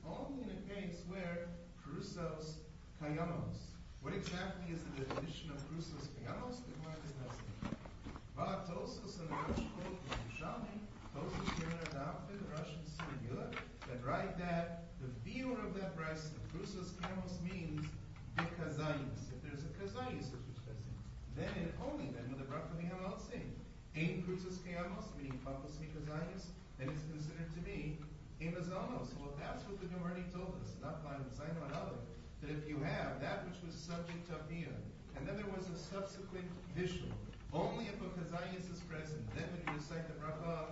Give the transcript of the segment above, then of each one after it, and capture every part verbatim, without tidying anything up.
only in a case where Prusos Kayamos. What exactly is the definition of Prusos Kayamos? The Gemara does not say. But Tosos and the Rosh quote from Yerushalmi, Tosos here in our daf, the Russian Singular, that right that the viewer of that brisa, Prusos Kayamos means the kazayis. If there's a kazayis which is present, then and only then will the bracha be hamotzi. Ein Prusos Kayamos, meaning papos mi kazayis, then it's considered to be a mazonos. Well, that's what the Gemara told us, not by Zaino and other, that if you have that which was subject to Aviyah, and then there was a subsequent visual, only if a kazayis is present, then when you recite the bracha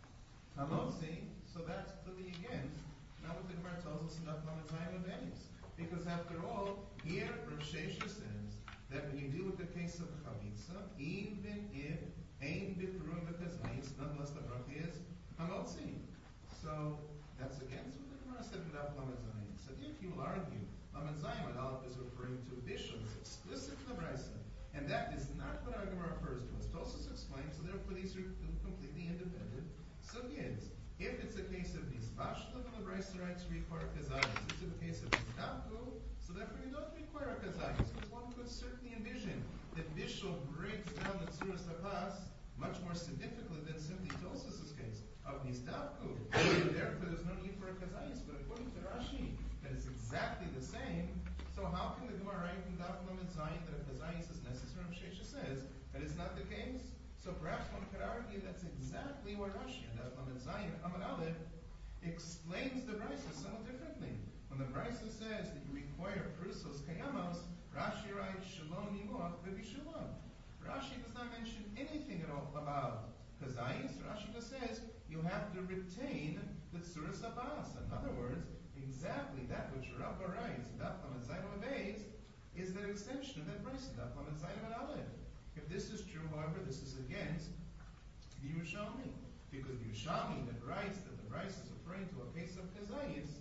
hamotzi, so that's clearly again, not what the Gemara tells us in Daflam Zaino Beis. Because after all, here Rav Shesha says that when you deal with the case of Chavitza, even if Ein Bikurum B'Kazayis, nonetheless the bracha is hamotzi. So that's against what the Gemara said in Daf Lamed Zayin. So if you will argue, Lamed Zayin Aleph is referring to Bishul, it's explicit in the Brisa, and that is not what our Gemara refers to. As Tosfos explained, so therefore these are completely independent sugyas. If it's a case of Nisbashla, then the Brisa writes require Kazayis. If it's a case of Nisdavku, so therefore you don't require Kazayis, because one could certainly envision that Bishul breaks down the Tzuras HaPas much more significantly than simply Tosfos' case of Nisdavku. Therefore, there's no need for a Kazayis. But according to Rashi, that is exactly the same. So how can the Gemara write in Daf Lamed Zayin that a Kazayis is necessary? Rav Shesha says that it's not the case. So perhaps one could argue that's exactly what Rashi in Daf Lamed Zayin Amud Aleph explains the Brisa somewhat differently. When the Brisa says that you require Prusos Kayamos, Rashi writes Shalom Nimuach V'Bishulon. Rashi does not mention anything at all about Kazayis. Rashi just says you have to retain the Tzuras HaPas. In other words, exactly that which Rabbah writes, Daf Lamed Zayin Beis, is that extension of that Brisa, Daf Lamed Zayin Aleph. If this is true, however, this is against the Yerushalmi, because the Yerushalmi that writes that the Brisa is referring to a case of Kazayis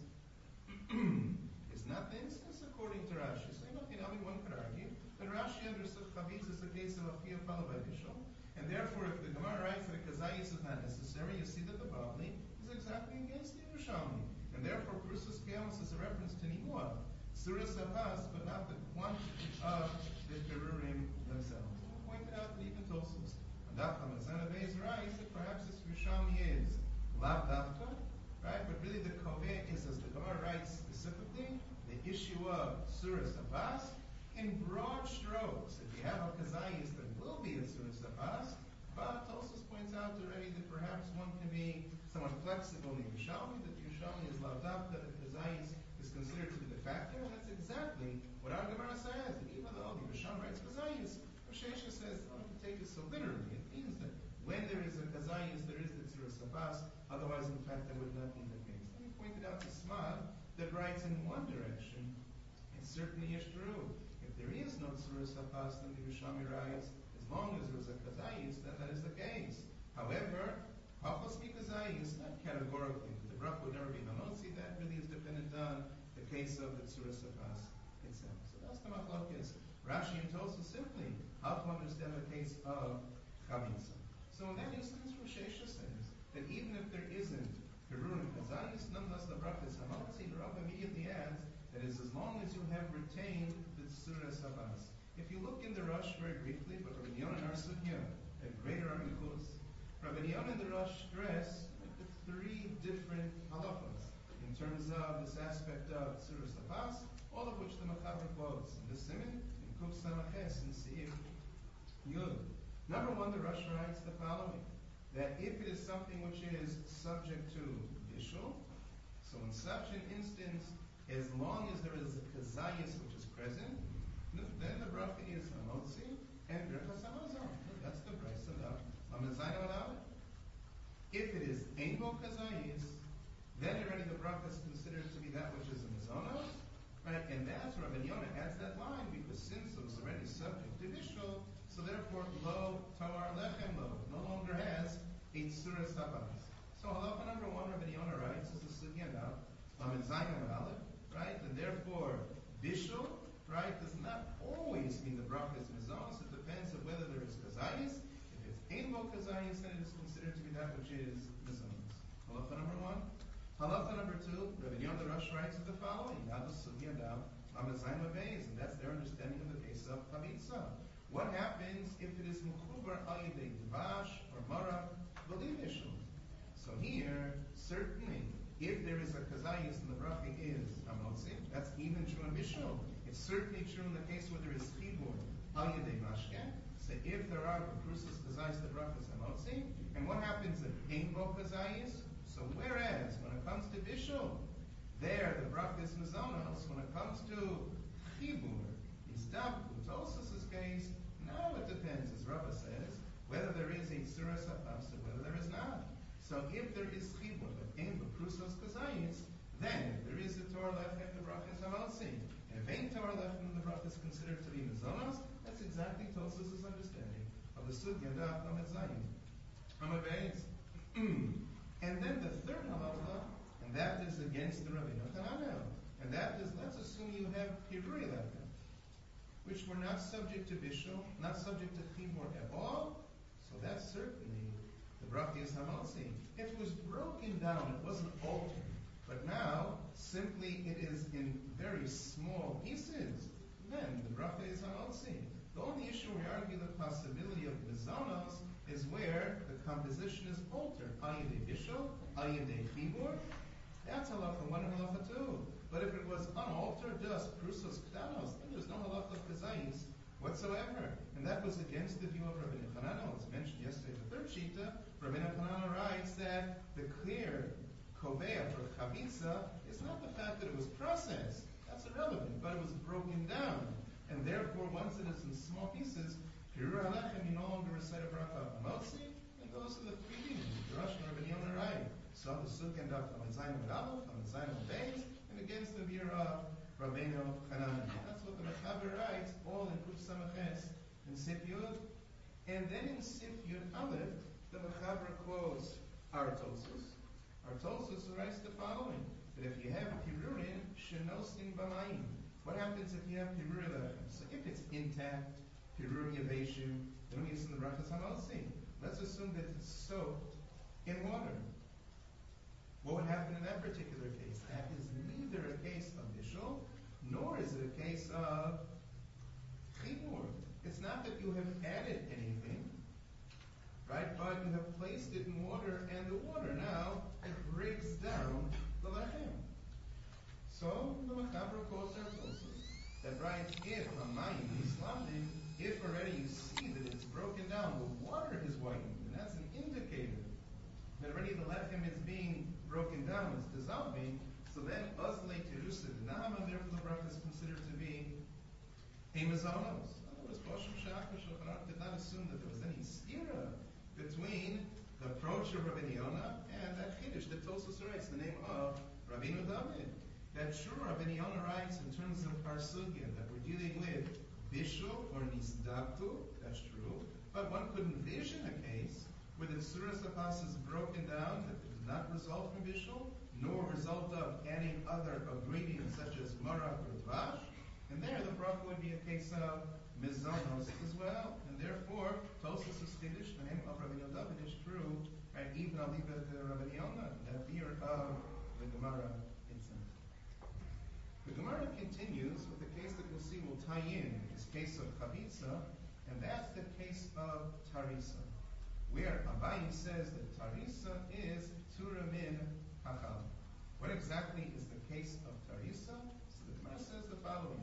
is not the instance according to Rashi. So you know, one could argue that Rashi understood Chavitz is a case of Afiyah followed by Bishul, and therefore if the Gemara writes that a Kazayis is not necessary, you see that the Bavli is exactly against the Yerushalmi, and therefore Prusos Kayamos is a reference to Nimuah, Tzuras HaPas, but not the quantity of the Perurim themselves. We pointed out that even Tosfos, Daf Lamed Zayin Beis writes that perhaps this Yerushalmi is Lav Dafka, right? But really the Koveh is, as the Gemara writes specifically, the issue of Tzuras HaPas in broad strokes. If you have a Kazayis, there will be a Tzuras HaPas, but Tosfos points out already that perhaps one can be somewhat flexible in the Yerushalmi, that the Yerushalmi is Lav Dafka, that Kazayis is considered to be the factor, and that's exactly what our Gemara says. That even though the Yerushalmi writes Kazayis, Rav Shesha says, don't have to take it so literally. It means that when there is a Kazayis, there is the Tzuras HaPas, otherwise, in fact, that would not be the case. Let me point it out to Smad that writes in one direction. It certainly is true. If there is no Tzuras HaPas, then the Yerushalmi writes, as long as there is a Kazayis, then that is the case. However, Papos mi Kazayis, not categorically, the bracha would never be hamotzi. That really is dependent on the case of the Tzuras HaPas itself. So that's the machlokes. Rashi and Tosfos simply how to understand the case of Chavitza. So in that instance, Rav Shesha says that even if there isn't Perun and Kazayis, nonetheless the bracha is hamotzi. The Rav immediately adds that is as long as you have retained the Tzuras HaPas. If you look in the Rush very briefly, but Rabbi Yonan and Arsugya, a greater Amikus, Rabbi Yonan and the Rush stress the three different halachas in terms of this aspect of Tzuras HaPas, all of which the Machaber quotes in this Siman, in Kuf Samaches, and Seif Yud. Number one, the Rush writes the following, that if it is something which is subject to Bishul, so in such an instance, as long as there is a Kazayis which is present, then the bracha is hamotzi and brachas hamazon. That's the Brisa of Lamed Zayin Aleph. If it is ein bo Kazayis, then already the bracha is considered to be that which is a mazonos, right? And that's where Rabbi Yonah adds that line, because since it was already subject to Bishul, so therefore lo toar lechem lo no longer has a Tzuras HaPas. So halacha number one, Rabbi Yonah writes, is the sugya now, Lamed Zayin Aleph, right? And therefore Bishul, right, does not always mean the bracha is mazonos. It depends on whether there is Kazayis. If it's ein bo Kazayis, then it is considered to be that which is mazonos. Halacha number one. Halacha number two, Rabbi Yonah the Rosh writes the following: Now the sugya now Amazayim Abeis, and that's their understanding of the case of Chavitza. What happens if it is Mechubar al Yedei Dvash or Marab B'Li? So here, certainly, if there is a Kazayis and the bracha is Hamotzi, that's even true in Bishul. It's certainly true in the case where there is Chibur al Yedei Mashke. So if there are Bekrusas Kazayis, the bracha is Hamotzi. And what happens if Ein Bo Kazayis? So whereas when it comes to Bishul, there the bracha is Mizonos. When it comes to Chibur, Izdabku, Tosas' case, now it depends, as Rabbah says, whether there is a Tzuras HaPas or whether there is not. So if there is Chibur, but Ein Bekrusos Kazayis, then if there is a Torah Lechem, the bracha is Hamotzi. And if Ein Torah Lechem, the bracha is considered to be Mizonos, that's exactly Tosas' understanding of the Sugya Daf Lamed Zayin. Amabeis. And then the third halacha, and that is against the Rabbi Hananel, and that is, let's assume you have Piruri Lechem, which were not subject to Bishul, not subject to Chibur at all, so that's certainly the bracha is Hamotzi. If it was broken down, it wasn't altered, but now simply it is in very small pieces, then the bracha is Hamotzi. The only issue we argue the possibility of Mizonos is where the composition is altered. Ayidei Bishul, Ayidei Chibur, that's halacha one and halacha two. But if it was unaltered, just Prusos Ktanos, then there's no halacha of Kazayis whatsoever. And that was against the view of Rabbi Hananel. As mentioned yesterday, the third shita, Rabbi Hananel writes that the clear Kovea for Chavitza is not the fact that it was processed. That's irrelevant, but it was broken down. And therefore, once it is in small pieces, Pirur Halechem, you no longer recite a bracha Hamotzi, and those are the three things. The Rosh and Rabbi Yonah write. So the Sugya and Daf Hamazayim and Aleph, Hamazayim and Beis, and against the view of Rabbeinu Hanan. That's what the Mechaber writes, all in Kuf Samaches in Sif Yud. And then in Sif Yud Aleph, the Mechaber quotes Artosus. Artosus writes the following, that if you have Pirurin, Shenosin B'mayim. What happens if you have Pirur Lechem? So if it's intact, Pirur Yaveshim, then we use in the Brachas Hamotzi. Let's assume that it's soaked in water. What would happen in that particular case? That is neither a case of Bishul, nor is it a case of Chibur. It's not that you have added anything, right? But you have placed it in water, and the water now, it breaks down the lechem. So the Mechaber quotes our Tosfos that writes, if Hamayim is landing, if already you see that it's broken down, the water is whitened, and that's an indicator that already the lechem is being broken down, it's dissolving, so then Uzlei Terusa Dinam, and therefore the bracha is considered to be a Mizonos. In other words, Boshim Shach Shulchan Aruch did not assume that there was any stira between the approach of Rabbi Yonah and that Chiddush that Tosfos writes, the name of Rabbeinu David. That true, Rabbi Yonah writes in terms of our sugya that we're dealing with Bishul or Nisdabtu, that's true, but one could envision a case where the Tzuras HaPas is broken down, that it did not result from Bishul, nor result of adding other ingredients such as Marak or Dvash, and there the bracha would be a case of Mizonos as well, and therefore Tosfos is Chiddush, the name of Rabbi Yonah is true, right? Even I'll leave it to Rabbi Yonah, that fear of the Gemara itself. The Gemara continues with the case that we'll see will tie in, this case of Chavitza, and that's the case of Tarisa, where Abaye says that Tarisa is Tura min Hachal. What exactly is the case of Tarisa? So the Gemara says the following: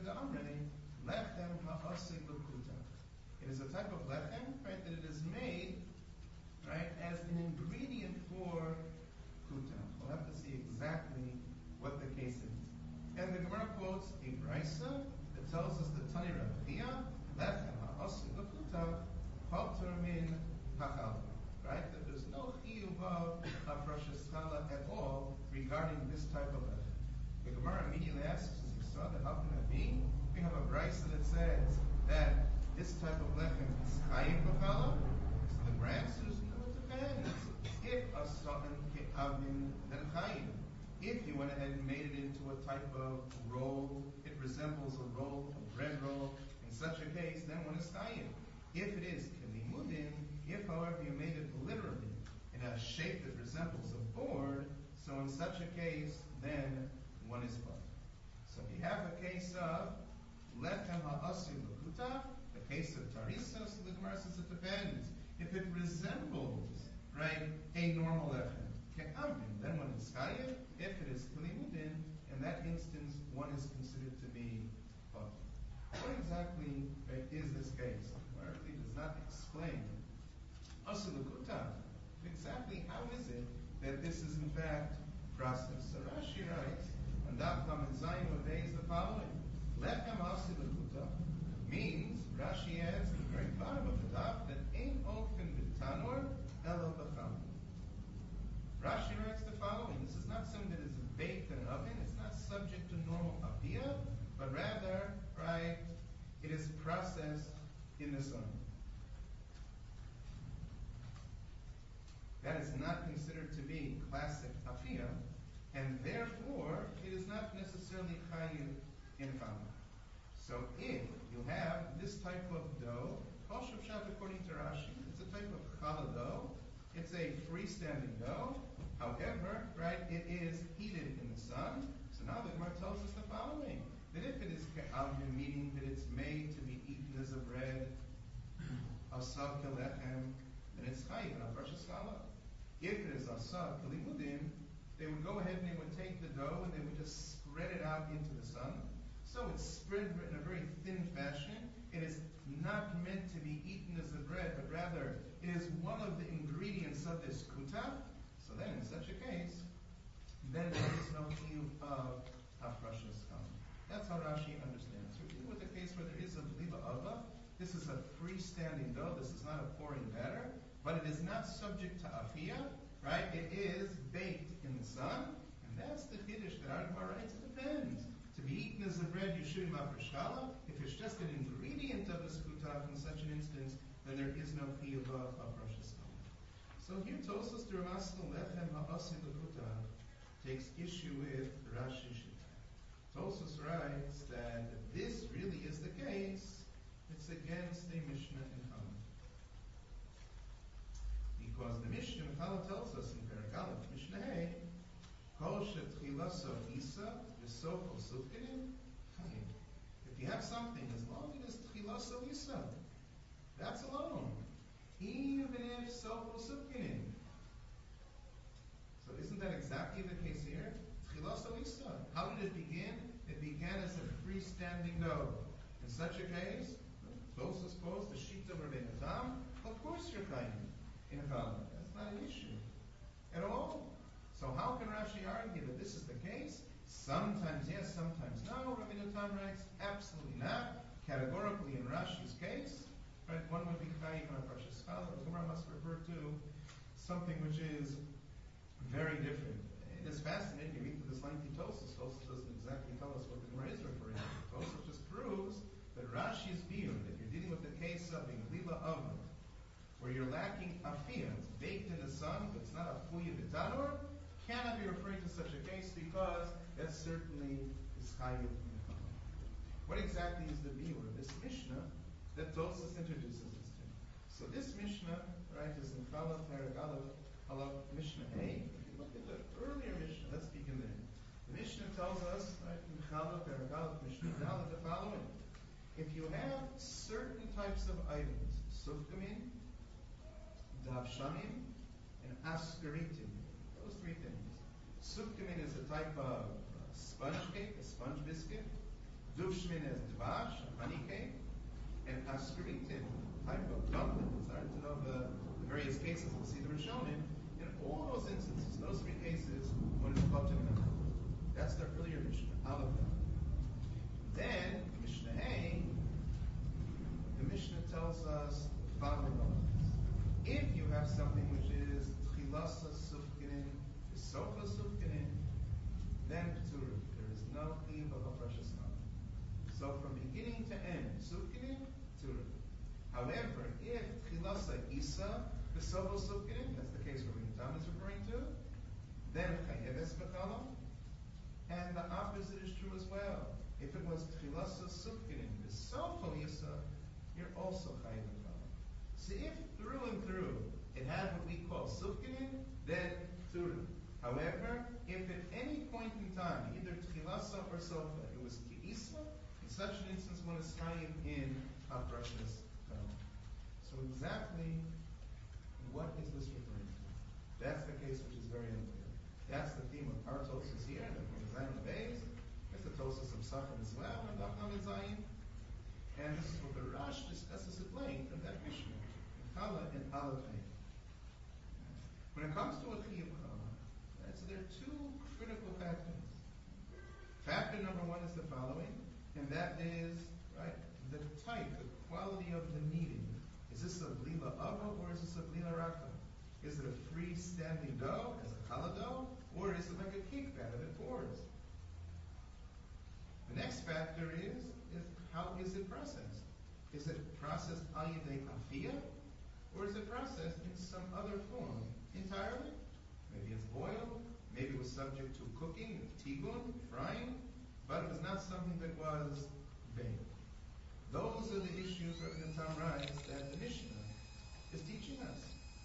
Lechem ha'asig l'kuta. It is a type of lechem, right, that it is made, right, as an ingredient for kuta. We'll have to see exactly what the case is. And the Gemara quotes a brisa that tells us that Tani Rav Chia, Lechem ha'asig l'kuta, Palter min hachal. Right? That there's no chiyuv of Rosh Chala at all regarding this type of lechem. The Gemara immediately asks, as you saw, that how can that be? We have a brisa that says that this type of lechem is chayim b'chala. So the Gemara answers, no, it depends. If a satan ke'avin, then chayim. If you went ahead and made it into a type of roll, it resembles a roll, a bread roll. In such a case, then one is chayim. If it is kelimudin, if, however, you made it literally in a shape that resembles a board, So in such a case, then one is put. So if you have a case of lechem ha'asim l'kuta, the case of tarisas, the Gemara says it depends. If it resembles, right, a normal lechem, ke'avin, then one is chayiv. If it is kilimudin, in that instance, one is considered to be put. What exactly, right, is this case? The Gemara really does not explain asim l'kuta. Exactly how is it that this is in fact process? So Rashi writes on Daf Lamed Zayin obeys the following: Lechem asim l'kuta means, Rashi adds at the very bottom of the daf, that ein ofen b'tanor elo b'cham. Rashi writes the following: this is not something that is baked in an oven. It's not subject to normal aviyah, but rather, right, it is processed in the sun. That is not considered to be classic afiyah, and therefore it is not necessarily chayiv in challah. So if you have this type of dough, kol shevshat according to Rashi, it's a type of challah dough. It's a freestanding dough. However, right, it is heated in the sun. So now the Gemara tells us the following: that if it is ke'avim, meaning that it's made to be eaten as a bread, asav kelechem, then it's chayiv, not precious challah. If it is asav kelimudin, they would go ahead and they would take the dough and they would just spread it out into the sun. So it's spread in a very thin fashion. It is not meant to be eaten as a bread, but rather it is one of the ingredients of this kuta. So then, in such a case, then there is no chiyuv of hafrashas kam. That's how Rashi understands. We're dealing with a case where there is a bliba ava. This is a freestanding dough. This is not a pouring batter, but it is not subject to afiyah, right? It is baked in the sun, and that's the chiddush that our Gemara writes. It depends. To be eaten as a bread, you should have afrashkala. If it's just an ingredient of the skutaf in such an instance, then there is no chiyuv of hafrashas kam. So here Tosfos the Ramaskal lechem ha'asim l'kuta takes issue with Rashi Shita. Tosfos writes that if this really is the case, it's against the Mishnah in Challah. Because the Mishnah in Challah tells us in Perek Aleph, Mishnah Hey, Kol shetchilaso isa v'sofo sufkenim chayiv. If you have something, as long as it's tchilaso isa, that's alone. Even if sofo sufkenim. So isn't that exactly the case here? Tchilaso isa. How did it begin? It began as a freestanding dough. In such a case, those who suppose the shita of Rabbeinu Tam, of course you're chayiv in a challah. That's not an issue at all. So how can Rashi argue that this is the case? Sometimes yes, sometimes no. Rabbeinu Tam writes, absolutely not. Categorically in Rashi's case, right, one would be chayiv on a precious scholar. The Gemara must refer to something which is very different. It is fascinating. You read through this lengthy Tosfos. Tosfos doesn't exactly tell us what the Gemara is referring to. Tosfos just proves that Rashi's view that you're dealing with the case of a glila oven, where you're lacking afiyah, it's baked in the sun, but it's not a fuya b'tanor, cannot be referring to such a case because that certainly is chayiv. What exactly is the view of this Mishnah that Tosfos introduces us to? So this Mishnah, right, is in Challah Perek Aleph, Aleph Mishnah A. If you look at the earlier Mishnah, let's begin there. The Mishnah tells us, right, in Challah Perek Aleph Mishnah Dalet, the following: if you have certain types of items, sufkamin, davshamim, and askaritim, those three things. Sufkamin is a type of sponge cake, a sponge biscuit. Duvshmin is dvash, a honey cake. And askaritim, type of dumpling. It's hard to know the, the various cases. We'll see them shown in. In all those instances, those three cases, one is potem. That's the earlier Mishnah, all of them. Then, Mishnah A, the Mishnah tells us the following elements. If you have something which is tchilasa sufkinin, sofa sufkinin, then p'tur, there is no chiyuv of a precious amount. So from beginning to end, sufkinin, p'tur. However, if tchilasa isa, the sofa sufkinin, that's the case where Rabbeinu Tam is referring to, then chayev es b'chala, and the opposite is true as well. If it was tchilasa sufkinin, the sofa isa, you're also chayev b'chala. So if through and through it had what we call sufkinin, then p'tur. However, if at any point in time, either Tchilasa or Sofa, it was Ki'isa, in such an instance one is Chayiv in HaPrashas Tom. So exactly what is this referring to? That's the case which is very unclear. That's the theme of our Tosos here, and from the Zayin Beis. It's the Tosos of Safran as well, and Daf Lamed Zayin. And this is what the Rash discusses at length in that Mishnah, in Chala and Aleph. When it comes to a Chiyuv Chala, right, so there are two critical factors. Factor number one is the following, and that is, right, the type, the quality of the kneading. Is this a Blila Ava or is this a Blila Raka? Is it a freestanding dough, as a challah dough, or is it like a cake batter that pours? The next factor is, is how is it processed? Is it processed al yedei afiyah, or is it processed in some other form entirely? Maybe it's boiled, maybe it was subject to cooking, tigun, frying, but it was not something that was baked. Those are the issues of the Tam writes that the Mishnah is teaching us.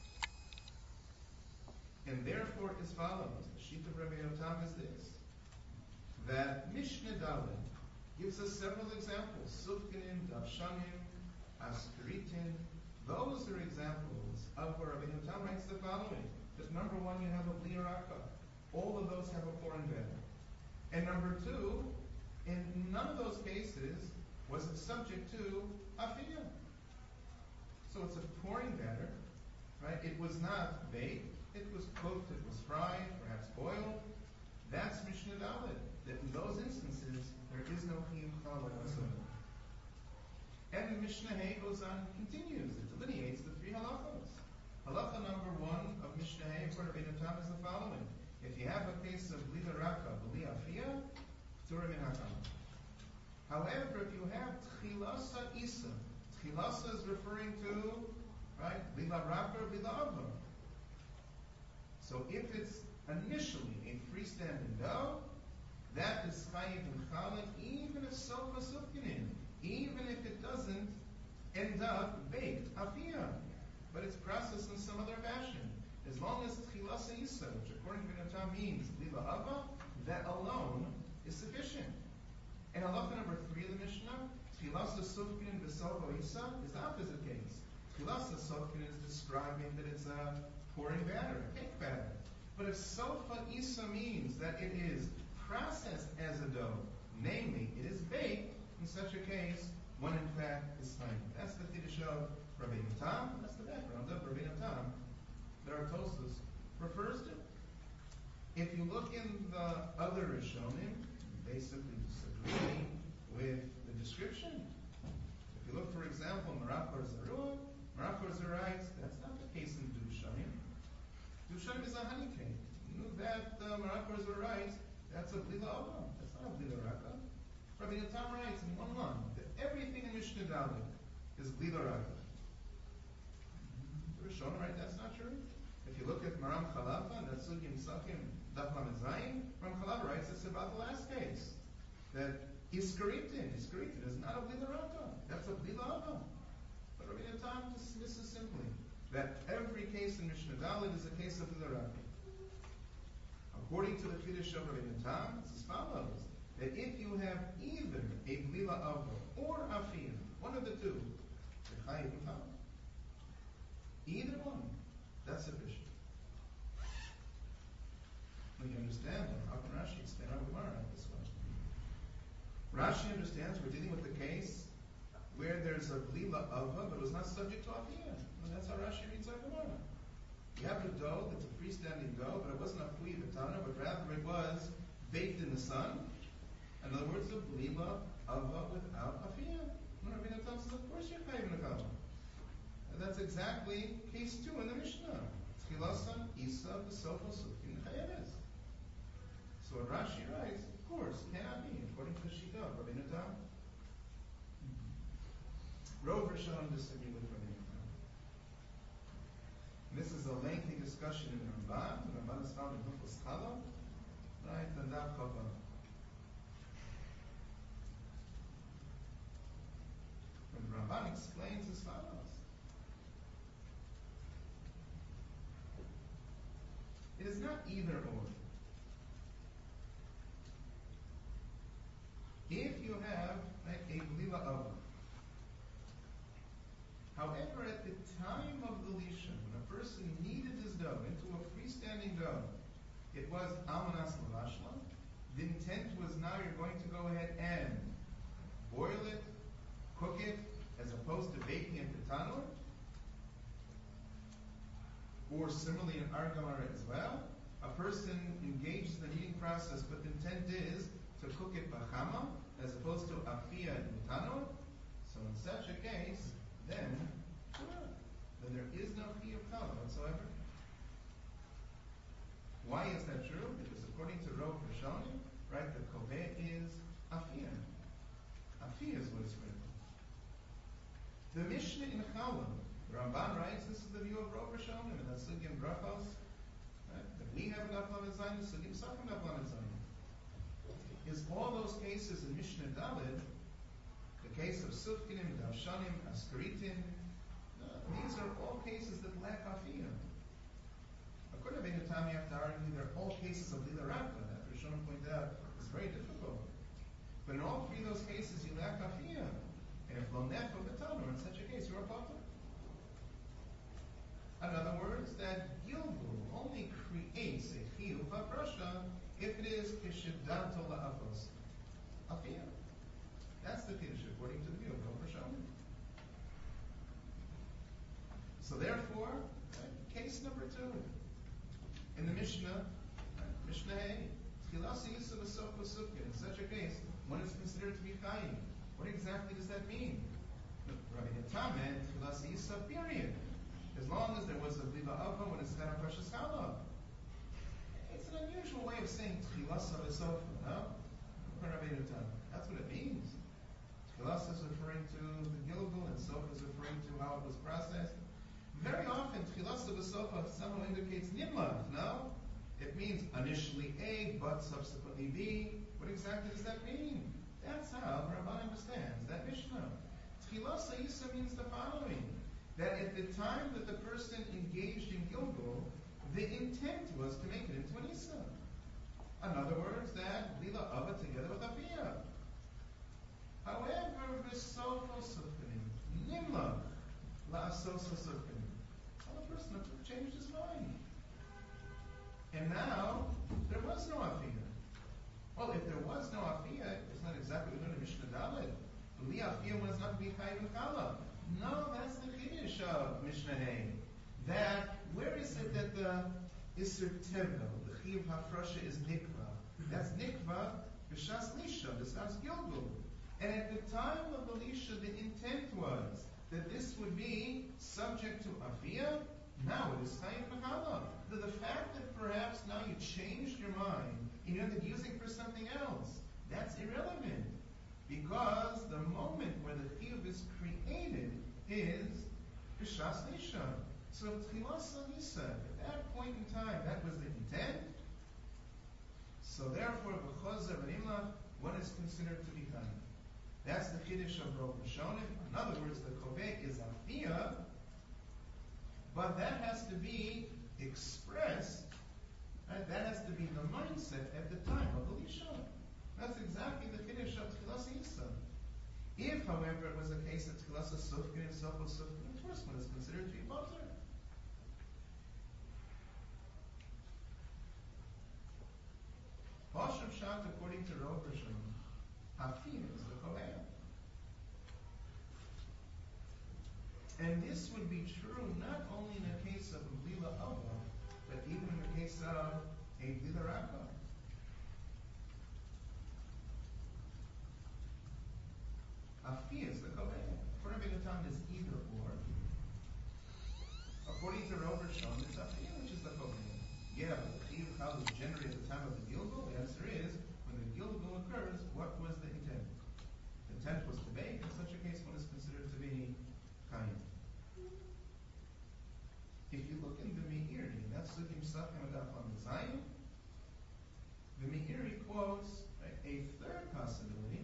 And therefore as follows, the sheet of Rabbi Yotam is this, that Mishnah Dalet gives us several examples, Sufkinim, Davshanim, Askeritin. Those are examples of where Rabbi Yotam writes the following, that number one, you have a Bli Raka. All of those have a foreign batter. And number two, in none of those cases was it subject to afiyah. So it's a pouring batter, right? It was not baked, it was cooked, it was fried, perhaps boiled. That's Mishnah Dalet. That in those instances, there is no chiyuv challah whatsoever. And the Mishnah Hay goes on, continues, it delineates the three halachos. Halacha number one of Mishnah Hay for Rabbi Yotam is the following. If you have a case of Blila Raka, Bli Afiyah, Turim in Hakam. However, if you have Tchilasa Isa, Tchilasa is referring to, right, Blila Raka or Blila Ava. So if it's initially a freestanding dough, that is Chayiv and Challah, even if Sofa Sufkinin, even if it doesn't end up baked, Afiyah, but it's processed in some other fashion. As long as Tchilasa Isa, which according to Yotam means Blila Ava, that alone is sufficient. And halacha number three of the Mishnah, Tchilasa Sufkinin V'Sofa Isa, is the opposite case. Tchilasa Sufkinin is describing that it's a pouring batter, a cake batter. But if Sofa Isa means that it is processed as a dough, namely, it is baked, in such a case, one in fact is fine. That's the Chiddush of Rabbi Yotam, that's the background of Rabbi Yotam that our Tosfos refers to. If you look in the other Rishonim, they simply disagree with the description. If you look, for example, Marachor Zarua, Marachor Zarua writes, that's not the case in Dushanim. Dushanim is a honey cake. You know that uh, Marachor Zarua writes, that's a Blila Ava, that's not a Blila Raka. Rabbi Yotam writes in one line that everything in Mishnah Dalet is Blila Raka. The Rishonim write that's not true. If you look at Maram Chalafa, and that's Sugim Sakim, Daf Lamed Zayin, Maram Chalafa writes this about the last case. That Iskaritin, Iskaritin is not a Blila Raka. That's a Blila Ava. But Rabbi Yotam dismisses simply that every case in Mishnah Dalet is a case of Blila Raka. According to the Chiddush of Rabbi Yotam, it's as follows. That if you have either a Blila Ava or Afiyah, one of the two, you're Chayiv and Challah. Either one, that's sufficient. We understand that. How can Rashi explain our Gemara at this one? Rashi understands we're dealing with the case where there's a Blila Ava, but it was not subject to Afiyah. And that's how Rashi reads our Gemara. You have a dough that's a freestanding dough, but it wasn't a Fui Vitana, but rather it was baked in the sun. In other words, a Blila Ava without Afiyah. Rabbi Yotam says, of course you're Chayiv and Challah. And that's exactly case two in the Mishnah. Tchilasa Isa B'Sofa Sufkin Chayeves. So what Rashi writes, of course, cannot be, according to the Shita of Rabbi Yotam. Rov Rishonim disagree with Rabbi Yotam. This is a lengthy discussion in Ramban. The Ramban is found in Hilchos Chala, right? And Daf Chava. And the Ramban explains as follows. It is not either or. if you have like, a blila ava. However, at the time of the lisha, when a person kneaded his dough into a freestanding dough, it was almanas lavashla. The intent was now you're going to go ahead and boil it, cook it, as opposed to baking it in tanur. Or similarly in argamara as well, a person engages in the kneading process, but the intent is to cook it bachama, as opposed to afia in tanur. So in such a case, then, then there is no fee of challah whatsoever. Why is that true? Because according to Rov Rishonim, right, the koveh is afia. Afia is what is critical. The Mishnah in Challah, the Ramban writes, this is the view of Rov Rishonim, and that's Sugim Brachos, right, that we have enough Lamed Zayin, Sugim Sakim enough Lamed Zayin. Is all those cases in Mishnah Daled, the case of Sufkinim, Davshanim, Askaritin, uh, these are all cases that lack afiyah. According to Bein Tam, you have to argue they're all cases of Lila Rakba. That Rishonim pointed out is very difficult. But in all three of those cases, you lack afiyah. And if lo nef of the tanur, in such a case, you're a potter. In other words, that Gilgul only creates a chiyuv habrasha if it is kishidanto la'avos afiyah. That's the kiddush according to the view of Rov Rishonim. So therefore, right, case number two in the Mishnah, right, Mishnah Hey, Tchilasi Yisuf Asok V'Sufkin. In such a case, when it's considered to be chayim, what exactly does that mean? Rabbi Natan meant Tchilasi Yisuf, period. As long as there was a Liva Ava when it's kind of precious challah. It's an unusual way of saying Tchilasa V'Sofah, no? Rabbi Natan. That's what it means. Tchilas is referring to the Gilgul, and Sof is referring to how it was processed. Very often, Tchilas V'Sofa somehow indicates Nimlav, no? It means initially A, but subsequently B. What exactly does that mean? That's how Rabban understands that Mishnah. Tchilas Yisa means the following, that at the time that the person engaged in Gilgul, the intent was to make it into an Isa. In other words, that Lila Ava together with Afiyah. However, V'Sofa Sufkanim, Nimlav, La'asosa Sufkanim. Well, the person changed his mind. And now, there was no Afiyah. Well, if there was no Afiyah, it's not exactly what we learned in Mishnah Dalet. Li Afiyah was not to be Chayiv and Challah. No, that's the Chiddush of Mishnah Hey. That, where is it that the Isser Tevel, the Chiv HaFrosha is Nikva? That's Nikva, B'Shas Lisha, B'Shas Gilgul. And at the time of the Lisha, the intent was that this would be subject to Afiyah. Now it is Chayiv Mechala. The, the fact that perhaps now you changed your mind and you ended up using for something else, that's irrelevant. Because the moment where the Chiyuv is created is B'Shas Nisha. So Tchilas Nisa, at that point in time, that was the intent. So therefore, B'Chozer V'Nimla, what is considered to be Chayiv? That's the Chiddush of Rov Rishonim. In other words, the Koveh is Afiyah, but that has to be expressed, right? That has to be the mindset at the time of the Lisha. That's exactly the Chiddush of Tchilas Yisa. If, however, it was a case of Tchilas Sufkin and Sofo Sufkin, the first one is considered to be Potter. Hashem Shat, according to Rov Rishonim, Afiyah is the Koveh. And this would be true not only in the case of a Blila Ava, but even in the case of a Blila Rakba. Afiyah is the Koveh. According to Bein is either or. According to Rov Rishonim, it's Afiyah, which is the Koveh. Yeah, but the Chiyuv Chal is generated at the time of the Gilgul. The answer is, when the Gilgul occurs, what was the intent? The intent was to bake. In such a case, one is considered to be Chayiv. If you look in the Meiri, that's Sugim Sachem Adaf on the Zayin, the Meiri quotes, right, a third possibility,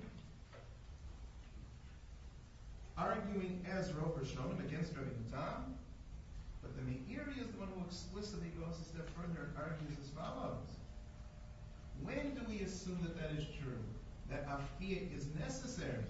arguing as Rov Rishonim against Rabbi Natan, but the Meiri is the one who explicitly goes a step further and argues as follows. When do we assume that that is true? that afia is necessary.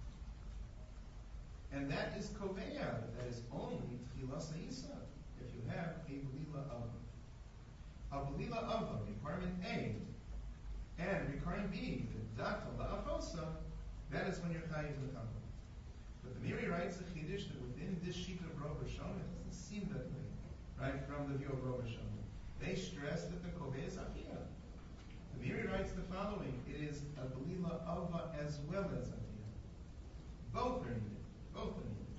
And that is koveya, that is only tchilas ha'isa, if you have a belila ava. A belila ava, requirement A, and requirement B, the data la'afosa, that is when you're chayiv l'kama. But the Miri writes a chiddush that within this sheet of Rov Hashanah, it doesn't seem that way, right, from the view of Rov Hashanah. They stress that the koveya is afia. The Miri writes the following: it is a belila ava as well as afia. Both are needed. Both are needed.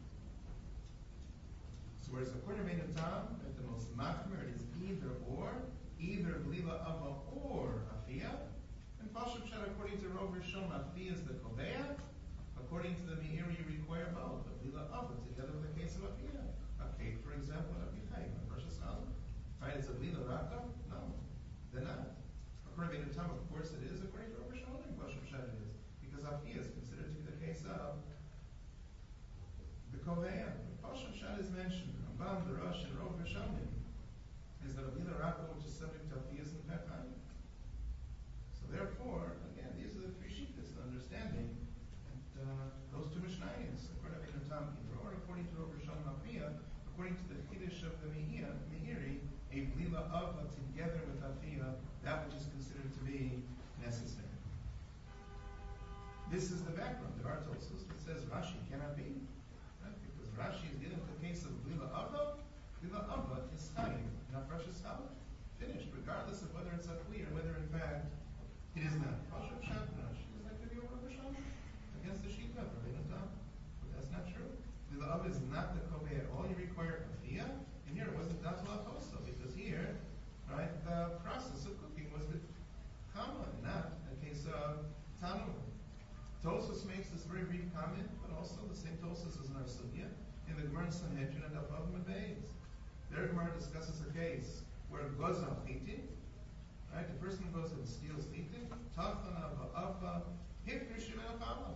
So whereas according to Bein Tam, at the most machmer, it is either or, either belila ava or afia. And Pashup Shad, according to Rov Hashanah, afia is the koveya. According to the Meiri, you require both, a belila ava together with the case of afia. A cake, for example, a bichai, a precious challah. Right? It's a belila raka? No, they're not. According to Bein Tam, of course it is. According to Rov Hashanah, and Pashup Shad it is. Because afia is considered to be the case of the koveya. Pashup Shad is mentioned. Rambam, the Rosh, and Rov Hashanah is that a belila raka which is subject to afia is in fact high. So therefore, again, these are the three shittas, the understanding. And uh, those two Mishnayos, according to Bein Tam, either or, according to Rov Hashanah afia, according to the chiddush of the Meiri, a belila ava together with afia, that which is considered to be necessary. This is the background. There are Tosfos that says Rashi cannot be, right? Because Rashi is dealing with the case of belila ava. Belila ava is chayiv, not precious challah. Finished, regardless of whether it's a clear, whether in fact it is not. Pashup Shad Rashi is like the view of Rov Hashanah against the shita of Bein Tam, but that's not true. Belila ava is not the koveya at all. You require afia, and here it wasn't datul also, because here, right, the process of cooking was with chama, not a case of tanur. Tosfos makes this very brief comment, but also the same Tosfos as in our sugya in the Gemara Sanhedrin and Avavim and Beis. Their Gemara discusses a case where gozal chitin, right? The person goes and steals chitin, tachana va'ava hifrish v'nafala.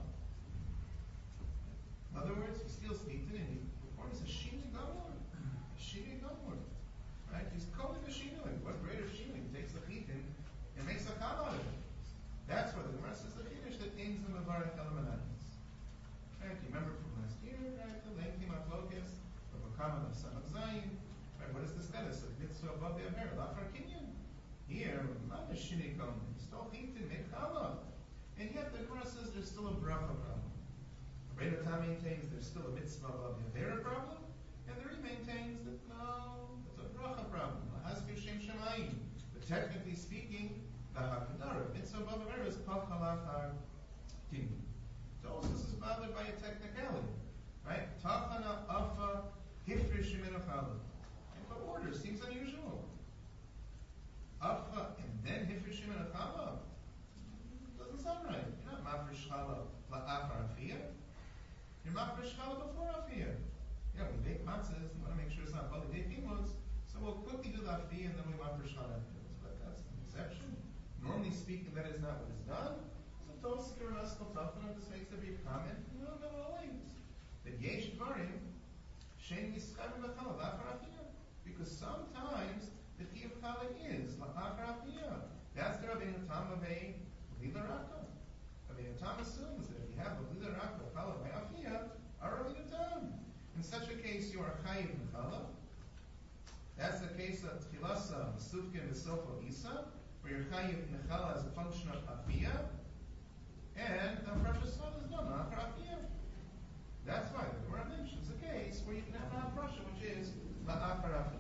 In other words, he steals chitin and he performs a shini gamur, a shini gamur, right? He's calling a shini. What greater shini? He takes the chitin and makes a chal out of it. That's why the Gemara says the chiddush that ends the mavarech elamananis. Right? You remember from last year, right? The lengthy maflokas of Akama, the son of Zayin. Right? What is the status of mitzvah above the aver? Lachar kinyan. Here, not a shinikom. Still chitin, make chala. And yet the Gemara says there's still a bracha problem. Bein Tam maintains there's still a mitzvah above the aver problem, and the Ri maintains that no, it's a bracha problem. Lahazkir shem shemayim. But technically speaking, the hakadara mitzvah above the aver is pachalachar kinyan. Tosfos is bothered by a technicality, right? Tachana afa hifrish minachala. The order seems unusual. Afa and then hifrish minachala doesn't sound right. You're not mafresh chala la'achar afia. You're mafresh chala before afia. Yeah, we bake matzahs. We want to make sure it's not bali day pimos, so we'll quickly do the afia and then we mafresh chala afterwards. But that's an exception. Normally speaking, that is not what is done. Tosfos just makes a brief comment. No, no, no, wait. That yesh dvarim shein yiskarim b'chala la'achar afia, because sometimes the key of chala is la'achar afia. That's the Rabbeinu Tam of a belila raka. Rabbeinu Tam assumes that if you have a belila raka chala by afia, are Rabbeinu Tam. In such a case, you are chayiv b'chala. That's the case of tchilasa mesufke v'sofa isa, where you're chayiv b'chala as a function of afia. And the precious son is done, not afia. That's why the Gemara mentions a case where you can have an pressure, which is la'achar afia.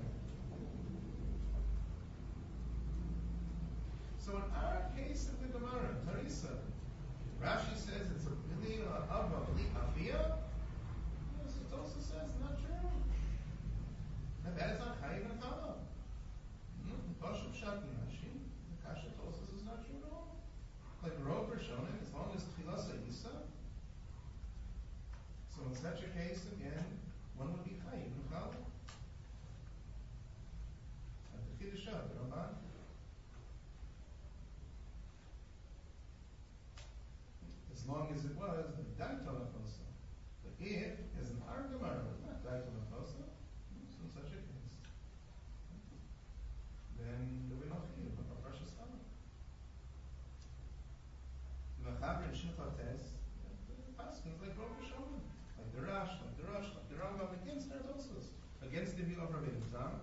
So in our case of the Gemara, Tarisa, Rashi says it's a really ava li afia. Yes, it also says not true. And that is not chayiv and chala. Pashup Shad Rashi, the kasha Tosfos is not true at all. Like Rov Hashanah, as long as tchilasa isa. So in such a case, again, one would be chayiv and chala. At the chiddush of the Ramban. As long as it was the daitol afosa. But if, as an argument, it was not daitol afosa, so in such a case, then there will be no chayiv, but a precious chala. The Chaver Shnechates, Paskins like Rosh Hashanah, like the Rash, like the Rosh, like the Rambam, against their Tosos, against the view of Rabbeinu Tam.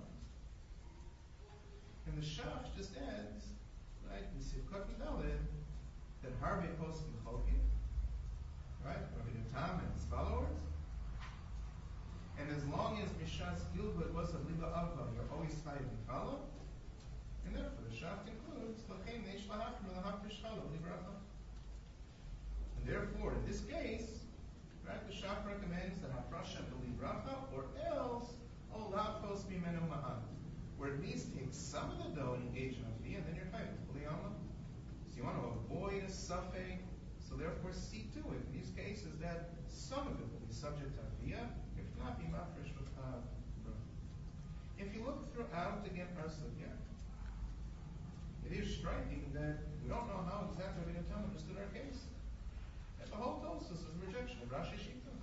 And the Shach just adds, right, in Sivkot Dalet, that Harvey posts in Cholkin, right, Rabbeinu Tam and his followers. And as long as Mishas Gilbert was a Lila Avva, you're always fighting Chala. And therefore the Shach concludes, L'chein neish lahakrim l'hakrish Chala l'bracha. And therefore, in this case, right, the Shach recommends the Hafrasha l'bracha, or else, oh, la'fos mimenu ma'at, where at least take some of the dough and engage in Aviyah, and then you're fighting L'yama. So you want to avoid a suffix, so therefore see to it, in these cases, that some of it will be subject to Aviyah, if not, be mafresh with bracha. If you look throughout again our sugya, it is striking that we don't know how exactly Rabbeinu Tam understood our case. And the whole Tosus is rejection of Rashi Shita.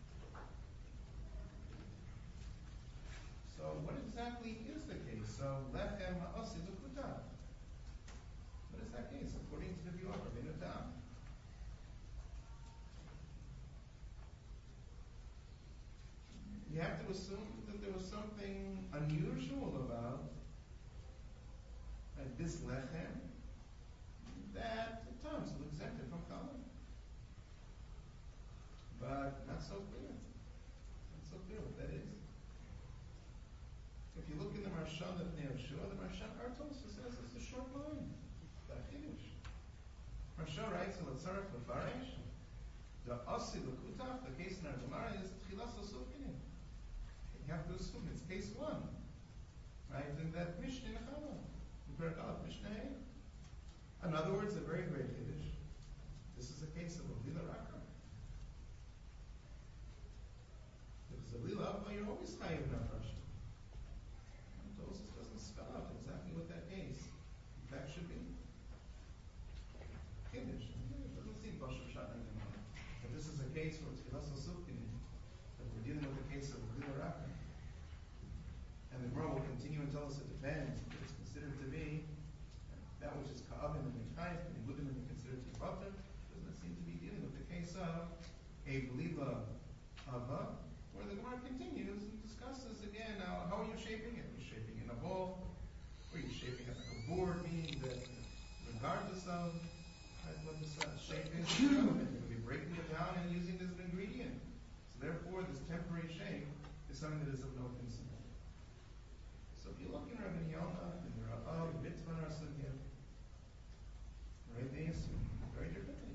So what exactly is the case of Lechem Ha'osid L'Kuta? What is that case according to the view of Rabbeinu Tam? You have to assume that there was something unusual about uh, this lechem that at times was exempted from challah, but not so clear. Not so clear what that is. If you look in the Marshan of Neoshua, the Marshan Artos says it's a short line. The Chiddush. Marshan writes in Latzarech Lefarish, the Osid L'Kutaf, the case in our Gemara is Tchilas Osufkinim. You have to assume it's case one, right? In that Mishnah in Challah, in Perek Mishnah A. In other words, a very great Kiddush. This is a case of a Lila Raka. If it's a Lila Abba, you're always chayiv nafresh. Tosis doesn't spell out exactly what that case, in fact, should be. Kiddush. It doesn't seem Bashar Shah anymore. But this is a case where it's Chilas Osufkinim, that we're dealing with a case of a Lila Raka. And the Gemara will continue and tell us it depends. If it's considered to be that which is ka'avim and mekayim, and wouldn't be considered to be butter, doesn't seem to be dealing with the case of a blila hava, where the Gemara continues and discusses again, now, how are you shaping it? Are you shaping it in a bowl? Or are you shaping it like a board, meaning that regardless of right, what the shape is, you're going to be breaking it down and using it as an ingredient. So therefore, this temporary shape is something that is of no concern. So if you look in Rabbi Yonah and the Rabbah, the Mitzvah and our Sugya, right, they assume very differently.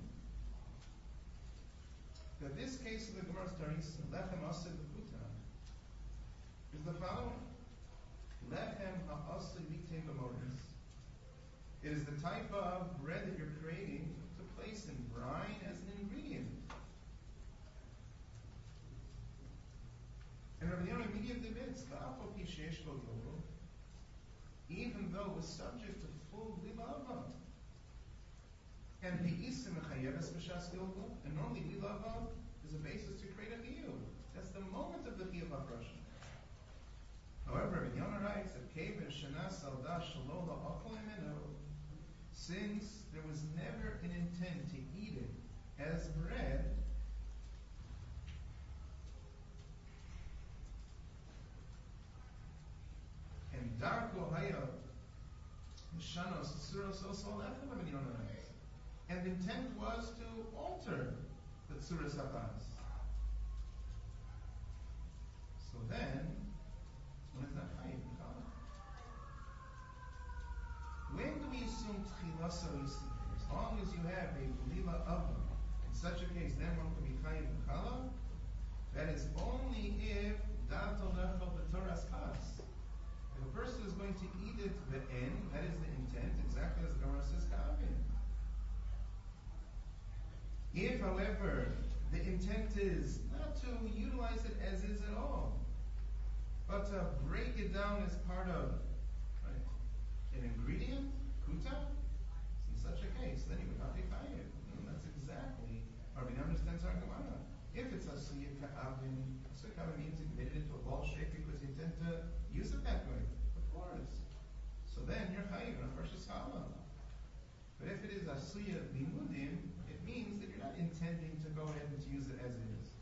That this case of the Gemara's Taris, Lechem Ased L'Kuta, is the following. Lechem Ha'ased L'Itei B'Moris. It is the type of bread that you're creating to place in brine as an ingredient. And Rabbi Yonah immediately admits, even though it was subject to full lilava. And the isim mechayeves b'shas gilgul, and normally lilava is a basis to create a chiyuv. That's the moment of the chiyuv hafrasha. However, Rabbi Yonah writes that kever shana salda shelo la'achol imenu, since there was never an intent to eat it as bread, and darko haya shanos suros also lechem Rabbi Yonah writes, and the intent was to alter the tzuras habas. So then, when is that chayiv? When do we assume tchilasa l'isif? As long as you have a lila oven, in such a case, then one can be chayiv b'chala. That is only if dato lechel b'toras kas. If a person is going to eat it the end, that is the intent, exactly as the Gemara says ka'avin. If, however, the intent is not to utilize it as is at all, but to break it down as part of right, an ingredient, kuta, in such a case, then you would not be chayiv. And that's exactly how Rabbi understands our Gemara. If it's a suya ka'avin, a suya ka'avin means it made it into a ball shape because you intend to use it that way, of course. So then you're chayiv on a precious challah. But if it is a suya limudim, it it means that you're not intending to go ahead and to use it as it is.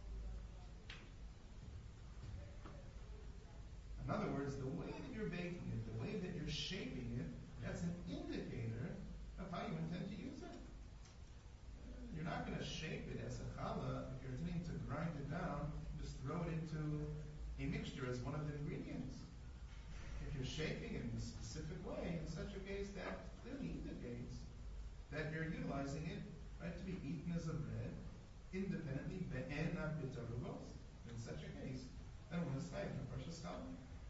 In other words, the way that you're baking it, the way that you're shaping it, that's an indicator of how you intend to use it. You're not going to shape it as a challah if you're intending to grind it down, just throw it into a mixture as one of the ingredients. If you're shaping it in a specific way, in such a case that clearly indicates that you're utilizing it, right, to be eaten as a bread, independently, and not b'tarugos. In such a case, then one is chayav in a precious challah.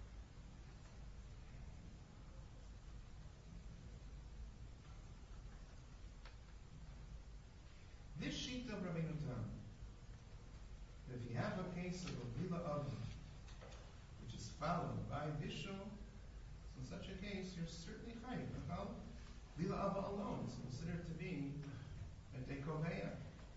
This sheet of Rabbeinu Tam, if you have a case of a lila oven, which is followed by bishul, so in such a case, you're certainly chayav in challah. Lila ava alone is considered to be a dekoveya.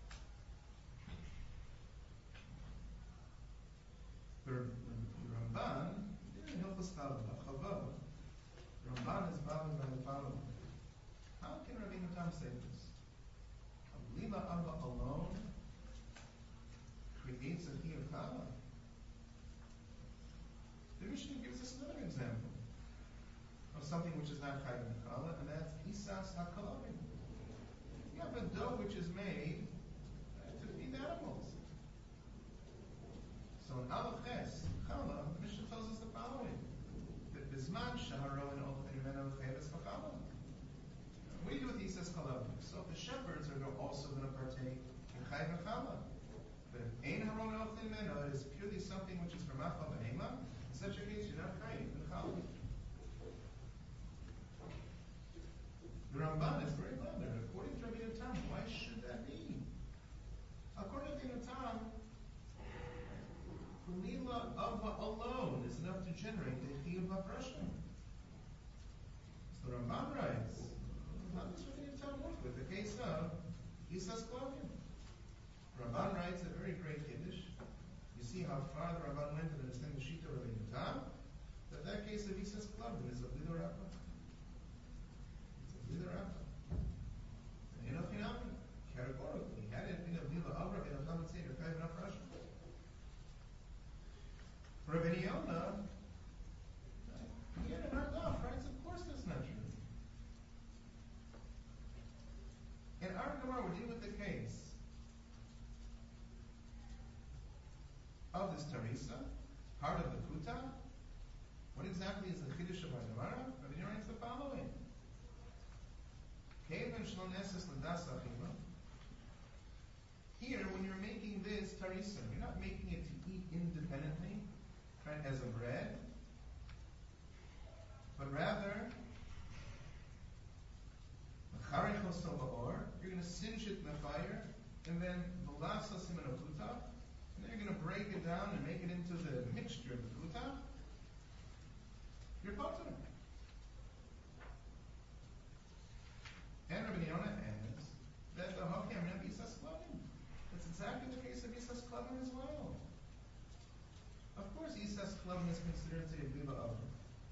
The Ramban, in Hilchos Challah, Chavav, Ramban is bothered by the following. How can Rabbeinu Tam say this? A lila ava alone creates a chiyuv challah. The Mishnah gives us another example of something which is not chayav in challah, and that's isas hakalavim. You have a dough which is made uh, to feed animals. So in alaches challah, the Mishnah tells us the following: that bisman shaharo and ochel imenu chayav challah. What do you do with isas kalavim? So if the shepherds are also going to partake in chayav challah, but if ein haron ochel imenu, it is purely something which is from achal behema. In such a case, you're not chayav in challah. The Ramban is very bothered. According to Rabbeinu Tam, why should that be? According to Rabbeinu Tam, lila ava alone is enough to generate the chiyuv hafrashim. So the Ramban writes, how does Rabbeinu Tam work with the case of isas klavim? Ramban writes a very great Kiddush. You see how far the Ramban went to understand the Shita of Rabbeinu Tam? That that case of isas klavim is a lila rappa. It's a lila rappa. And enochinami, categorically, had it been a lila of Rabbeinu Tam would say you're chayav hafrashim. Rabbeinu Yonah, he had it knocked off, right? So of course that's not true. In our Gemara, we're dealing with the case of this Teresa, part of the Kuta. What exactly is the Chiddush of our Gemara? Rabbeinu writes the following: Kevan shlon eses l'das achila. Here, when you're making this Teresa, you're not making it to eat independently, right, as a bread, but rather you're going to singe it in the fire, and then and then you're going to break it down and make it into the mixture of the kuta. You're potter. And Rabbeinu Yonah adds that the Hokam Reb Isas Klavim. That's exactly the case of Isas Klavim as well. Of course, Isas Klavim is considered to be a lila oven.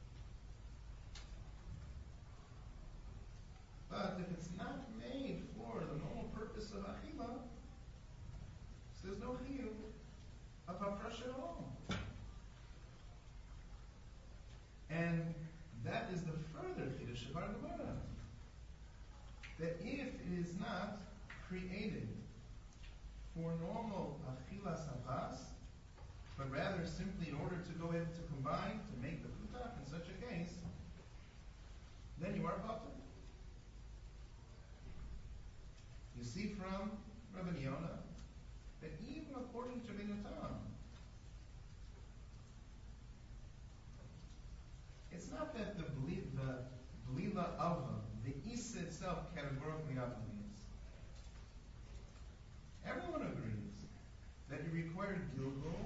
But if it's not made for the normal purpose of achila, so there's no chiyuv of hafresh at all. And that is the further chiddush of our Gemara, that if it is not created for normal achilas havas, but rather simply in order to go ahead to combine to make the kuta in such a case, then you are potter. You see from Rabbeinu Yonah that even according to Rabbeinu Tam, it's not that the blila ava, the isa itself, categorically obligates. Everyone agrees that you require gilgul,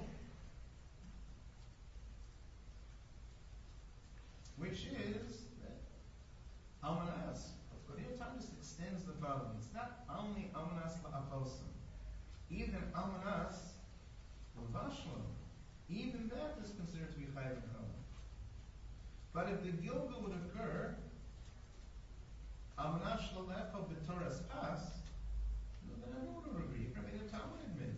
which is almanas. Rabbeinu Tam just extends the following. It's not only almanas la'avosim. Even almanas l'vashlam. Even that is considered to be chayav in challah. But if the gilgul would occur, almanas sh'lolecha b'toras pas, then everyone would agree. Rabbeinu Tam would admit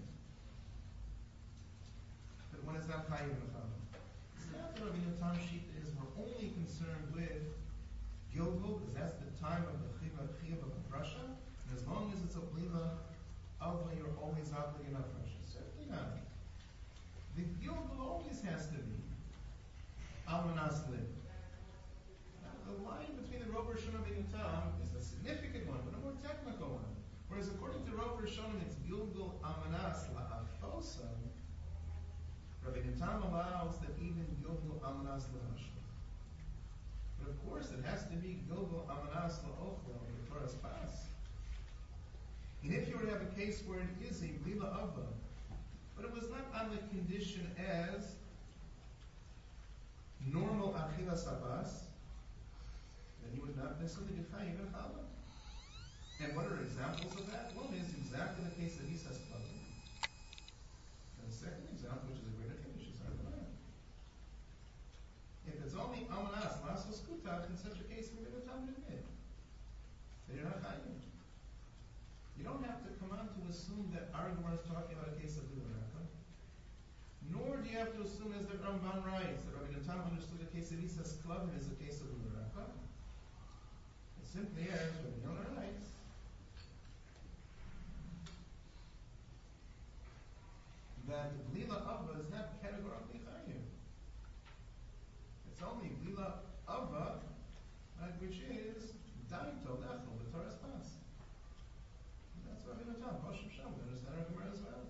that one is not chayiv mechavim. It's not that Rabbeinu Tam Shita is we're only concerned with Gilgul, because that's the time of the Chiyav of Afrasha, and as long as it's a Blila, Avla, you're always obligated on Afrasha. Certainly not. The Gilgul always has to be Almanas Lib. The line between the Rov Rishonim and Tam is a significant one, but a more technical one. Whereas according to Rov Rishonim, it's Gilgul Almanas La'afosa. Rabbi Tam allows that even Gilgul Almanas La'ashra. But of course, it has to be Gilgul Amanas La'ochla, or the Torah's Pas. And if you were to have a case where it is a Blila Avla, but it was not on the condition as normal Achilas Abbas, then you would not necessarily be Chayiv and Chala. And what are examples of that? One is exactly the case that he says Klavim. And the second example, which is a greater Kiddush, is Arbanah. If it's only Amanas, Lasos Kutat, in such a case, we're going to tell them to admit that you're not Chayiv. You don't have to come on to assume that our Gemara is talking about a case of Bilaraka. Nor do you have to assume, as the Ramban writes, that Rabbi Tam understood the case of Isas Klavin as a case of Bilaraka. It simply as Rabbi Yonah writes, that Blila Avva is not categorically Chayiv. It's only Blila Avva, right, which is Daito Nechel, the Torah's Pas. That's what Rabbi Tam, Boshim Sham, we understand our Gemara as well.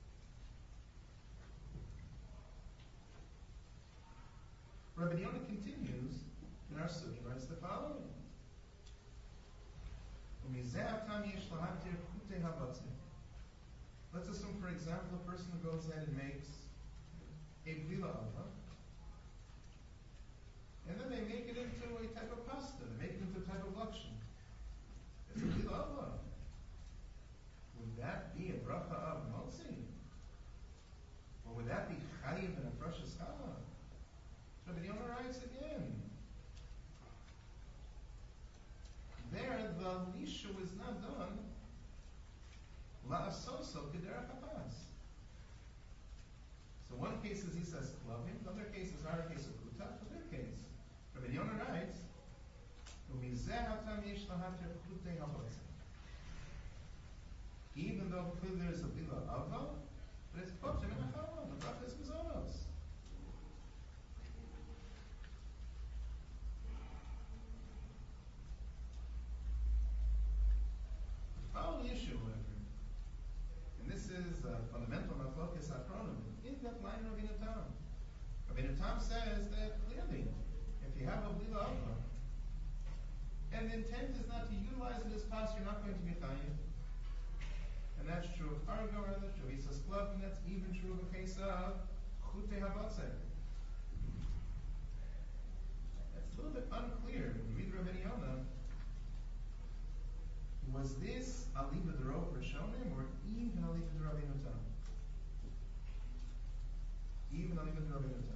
Rabbi Yonah continues in our Sukkah, and writes the following. Let's assume, for example, a person goes in and makes a Blila Avva, and then they make it into a type of pasta, they make it into a type of lakshan. It's a Blila Avva. Would that be a bracha of motzi? Or would that be chayiv and a precious chala? Rabbi Yonah writes again. There, the lisha was not done la'asoso k'derech hapas. So one case is he says klavim, the other case is our case of kutat, the third case. Rabbi Yonah writes, even though there is a bila ava, but it's potem and a chala, the bracha is mizonos. The following issue, however, and this is a fundamental maflokas acronym, is that line of Rabbi Tam. Rabbi Tam says that clearly, if you have a blila avla, and the intent is not to utilize it as pas, you're not going to be chayiv. And that's true of Argo, and that's true of Isas Klav, and that's even true of a case of Chute Habatzeh. It's a little bit unclear when you read Rabbi Yonah. Was this Aliva the Rov Rishonim or even Aliva the Rabbi Tam? Even Aliva the Rabbi Tam.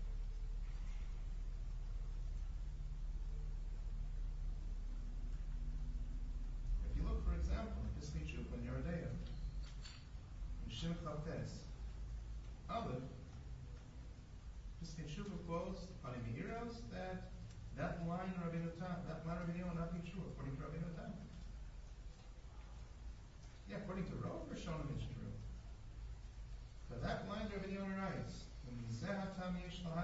If you look, for example, at this feature of Yerodea, in Shem Chavtes, Aleph, Piskin Shuvah quotes Pani Me'iros that that line Rabbi Tam, that line Rabbi Yonah will not be true according to Rabbi Tam. Yeah, according to Rov Rishonim it's true. But that line Rabbi Yonah writes, not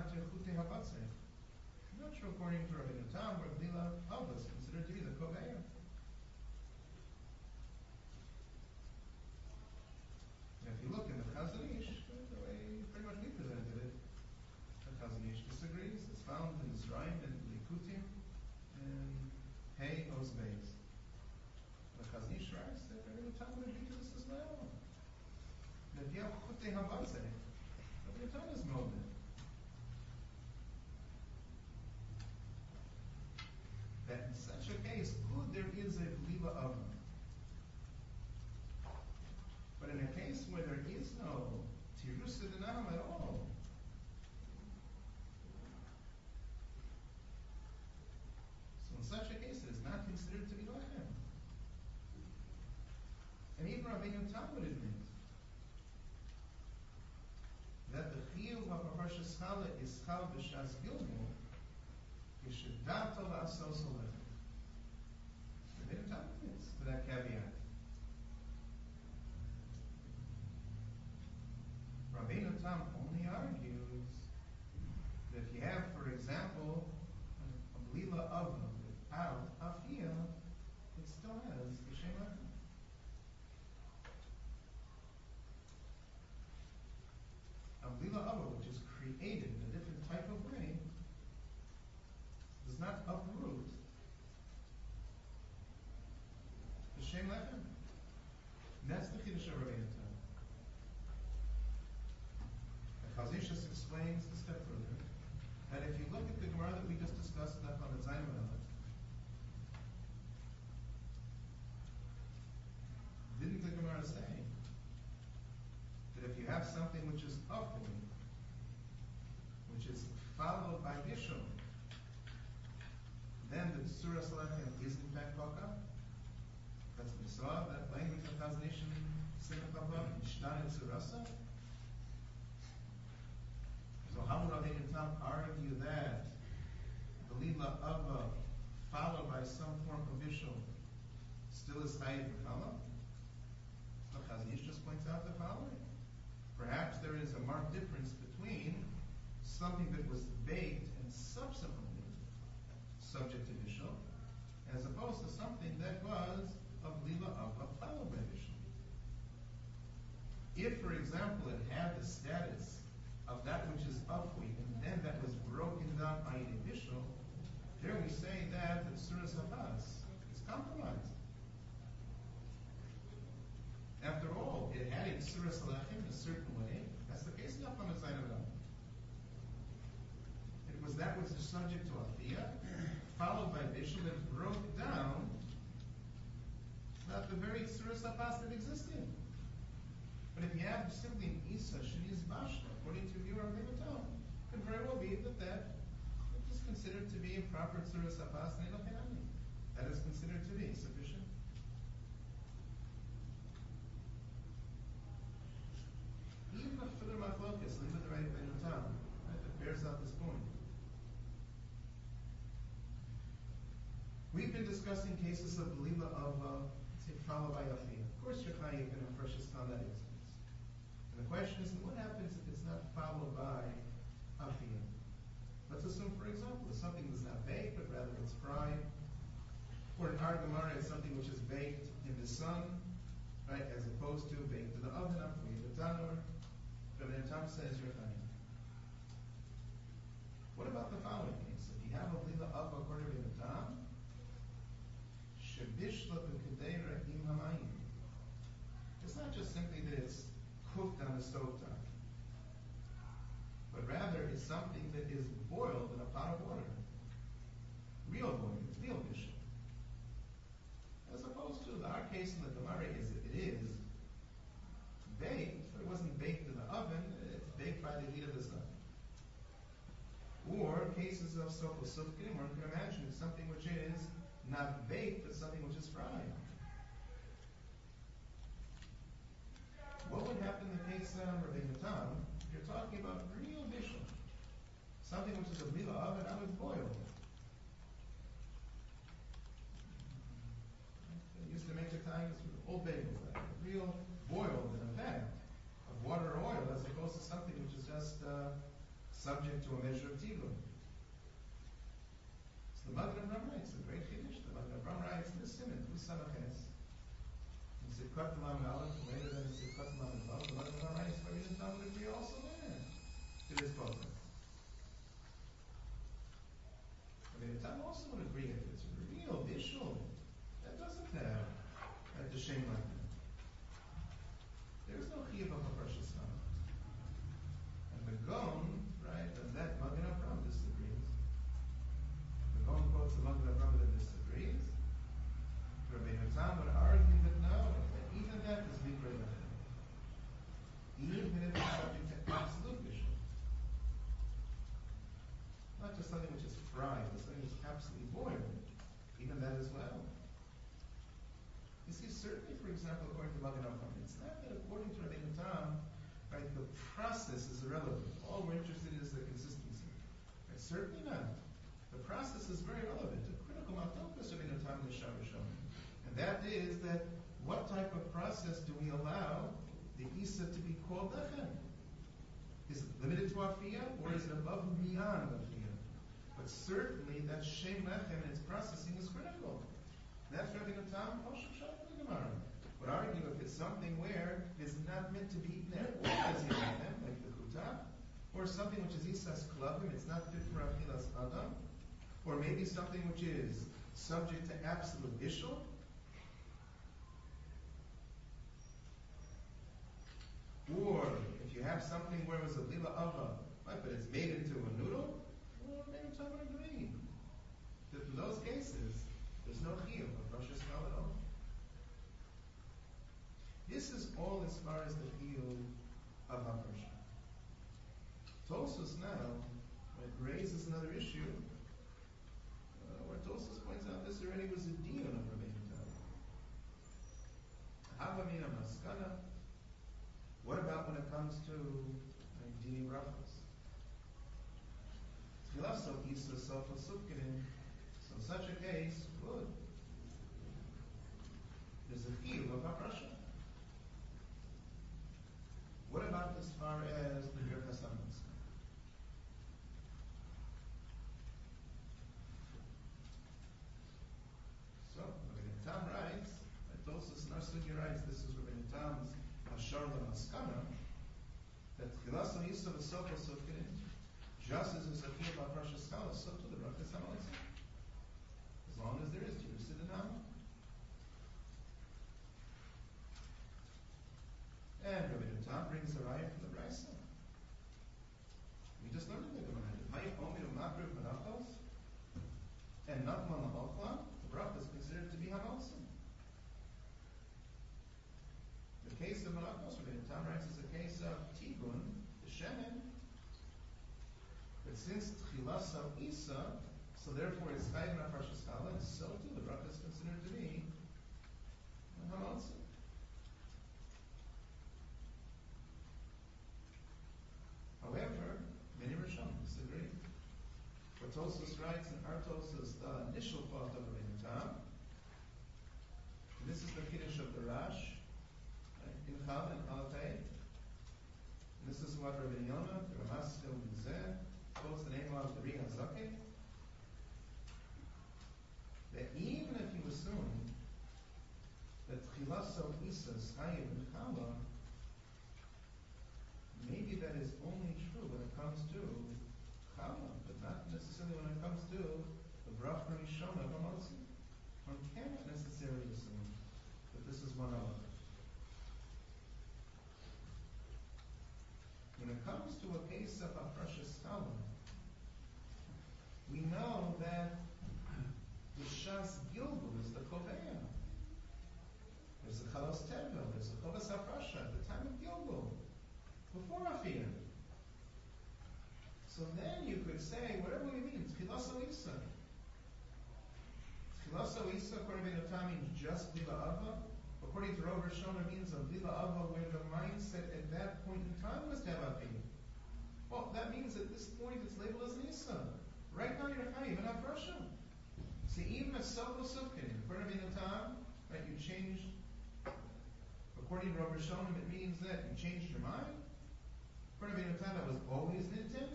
true according to Rabbi Tam, where Blila Avva is considered to be the Koveya. If you look in the Chazon Ish, the way pretty much we presented it, the Chazon Ish disagrees. It's found in Zrayim and Likutim and Hey Oz Beis. The Chazon Ish writes that Rabbi Tam would agree to this as well. That if you have Chute Habatzeh, Rabbi Tam is molded. That in such a case, good, there is a Blila Avva. But in a case where there is no Tirus Dinam at all, so in such a case it is not considered to be Lachem. And even Rabbeinu Tam what it means. That the chiyuv of a Parshas Chala is chal b'shas gilgul, yeshedato la'asos olechem. Rabbeinu Tam admits to that caveat. Rabbeinu Tam only argues that if you have, for example, a blila ava without afia, it still has the shem lechem. A blila ava, which is created in a different type of way, does not uproot the shem lechem. That's the chiddush of Rabbeinu Tam. Chazon Ish explains a step further that if you look at the Gemara that we just discussed up on the Zayin Aleph, didn't the Gemara say that if you have something which is upward, which is followed by Yishon, then the Surah Salechem is in fact Baka? That's what we saw, that language of Chazon Ish in Simon Papa, Ishtan and Surasa. So how would Rabbeinu Tam argue that the Lila Ava followed by some form of Vishal still is Chayiv B'Chala? So Chazon Ish just points out the following. Perhaps there is a marked difference between something that was baked and subsequently subject to Vishal, as opposed to something that was of Lila Ava followed by Vishal. If, for example, it had the status of that which is upward, and then that was broken down by an initial, there we say that the Surah Hafaz is compromised. After all, it had a Surah Salachim in a certain way. That's the case now from the Zayin Aleph. It was that which is subject to Afiyah, followed by Bishul, that broke down that the very Surah Hafaz that existed. But if you have simply an Isa, Shani's Bashla, according to your Rabbeinu Tam, it could very well be that that is considered to be a proper Surah Safas Neilachanami. That is considered to be sufficient. Even a further machlokas, leave it the right Rabbeinu Tam, right, that bears out this point. We've been discussing cases of Lila of, uh, say, followed by Afiyah. Of course, you're chayiv in a precious time that is. And the question is, what happens if it's not followed by afiyah? Let's assume, for example, that something is not baked, but rather it's fried. Or in our Gemara, it's something which is baked in the sun, right, as opposed to baked in the oven, after the tanur. Rabbeinu Tam says you're chayiv. What about the following case? If you have a lila of according to Rabbeinu Tam, shebishla b'kedeira im hamayim. It's not just simply that it's cooked on the stovetop, but rather it's something that is boiled in a pot of water. Real boiling, real bishul. As opposed to our case in the Gemara is that it is baked, but it wasn't baked in the oven, it's baked by the heat of the sun. Or cases of sofo sufkin, one can imagine something which is not baked, but something which is fried. What would happen in the case of Rabbeinu Tam? You're talking about real bishul, something which is a lila oven, now it's boiled. They used to make the times with old bagels, like real boiled in a vat of water or oil, as opposed to something which is just uh, subject to a measure of tivum. So the Magen Avraham writes, the great Chiddush, the Magen Avraham writes, this simon, who's Samachas, Sikhat Lamed Aleph, later than Sikhat Lamed Vav, the Magen Avraham writes, Rabbeinu Tam would agree also there. It is possible. Rabbeinu Tam also would agree if it's real bishul, that doesn't have like the shame like that. There is no chiyuv of a precious time. And the Gon, right, and that Magen Avraham disagrees. The Gon quotes the Magen Avraham that disagrees. Rabbeinu Tam would argue that no, that even that is mikra lachem. Even if it's subject to absolute bishul. Not just something which is fried, but something which is absolutely boiled. Even that as well. You see, certainly, for example, according to Magen Avraham. It's not that according to Rabbeinu Tam, right, the process is irrelevant. All we're interested in is the consistency. Right? Certainly not. The process is very relevant. A critical maftokas Rabbeinu Tam l'shar rishon. And that is that what type of process do we allow the Isa to be called lechem? Is it limited to Afiyah, or is it above and beyond Afiyah? But certainly that Shem lechem and its processing is critical. And that's Rabbeinu Tam, Oshem Shalom Gemara. Would argue if it's something where it's not meant to be eaten at all as lechem, like the chuta, or something which is Isas Klavim, it's not fit for Achilas Adam, or maybe something which is subject to absolute Ishul. Or if you have something where it was a lila ava, right, but it's made into a noodle, well, maybe someone would agree that in those cases, there's no chiyuv of Rosh Hashanah at all. This is all as far as the chiyuv of Haparsha. Tosfos now, right, raises another issue, uh, where Tosfos points out this already was a dion of Rabbeinu Tam. Hava mina maskana. What about when it comes to like, dini brachos? Tchilaso isa sofa sukkenin. So in such a case, good. There's a chiyuv of haprasha. What about as far as the birkas hamatzah? So Rabbeinu Tam writes, Tosfos Narsugi writes, this is Rabbeinu Tam's Hashar L'Maskana, that Tchilas Yisrael V'Sofa Sufkin, just as is a chiyuv of Rosh Hashanah, so to the Birkas Hamatzah. As long as there is Yerusha D'Nam. And Rabbeinu Tam brings a raya from the Brisa. We just learned in the Gemara. Hayif Omer U'Mapriv Menachos, and Nachman L'Ochla, the bracha is considered to be Hamatzah. The case of Malachos, Rabbeinu Tam writes, is a case of Tigun, the Shemen. But since Tchilas of Isa, so therefore it's Chayim Nafashas Chala, and so too the bracha is considered to be Hamatzah. However, many Rishonim disagree. What Tosfos writes in our Tosfos, the initial thought of Rabbeinu Tam, and this is the Kiddush of the Rash, in Chal and Alatay. This is what Rabbi Yonah, the Ramaskil Mizeh, quotes the name of the Ri HaZakeh, that even if you assume that Tchilaso Isa is Chayiv and Chala, maybe that is only true when it comes to Chala, but not necessarily when it comes to the Bracha Rishona of Hamotzi. One can't necessarily assume that this is one element. When it comes to a case of a precious scholar, we know that the Shas Gilgul is the Koveya. There's a Chalos Tevel, there's a Chovas HaPrasha at the time of Gilgul, before Afiyah. So then you could say, whatever we mean, Tchilaso Isa. Tchilaso Isa, according to Tam, means just Lila Ava. According to Rav Rishona, means a Lila Ava where the mindset at that point in time was to have Afiyah. Well, that means at this point it's labeled as an Isa. Right now you're Chayiv and Afrasha. See, even a Sofo Sufkin, according to Tam, right, you changed, according to Rav Rishona, it means that you changed your mind. According to Tam, that was always an intent.